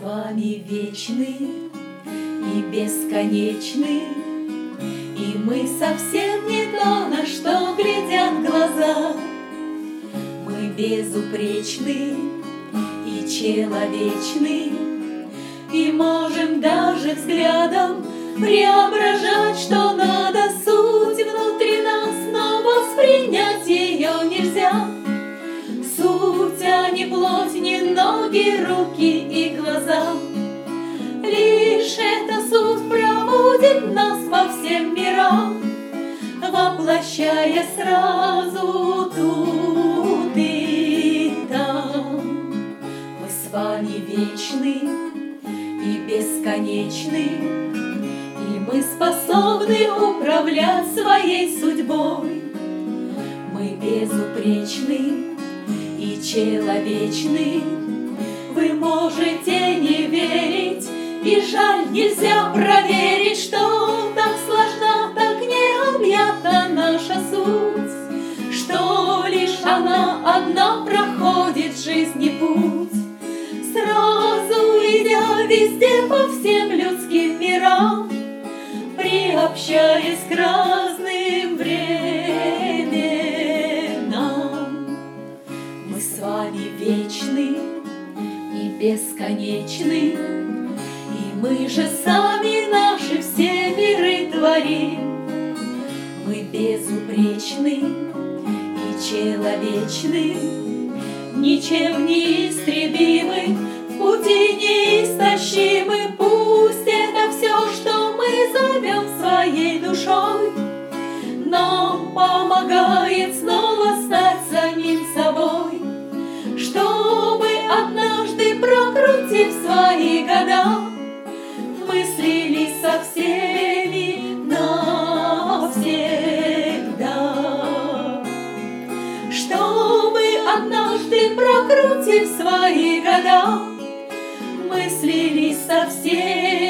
вами вечны и бесконечны, и мы совсем не то, на что глядят глаза. Мы безупречны и человечны, и можем даже взглядом преображать, что надо, суть внутри нас, но воспринять ее нельзя. Суть, а не плоть, не ноги, руки и глаза. Лишь эта суть проводит нас по всем мирам, воплощая сразу тут и там. Мы с вами вечны и бесконечны, и мы способны управлять своей судьбой. Мы безупречны и человечны, вы можете не верить, и жаль, нельзя проверить, что так сложна, так необъятна наша суть, что лишь она одна проходит жизни путь. Сразу идя везде по всем людским мирам, приобщаясь к разным временам. Мы с вами вечны и бесконечны, и мы же сами наши все миры творим. Мы безупречны и человечны, ничем не истребимы, в пути неистощимы. Пусть это все, что мы зовем своей душой, нам помогает снова стать самим собой, чтобы однажды, прокрутив свои года, мы слились со всеми навсегда. Чтобы однажды, прокрутив свои года, мы слились со всеми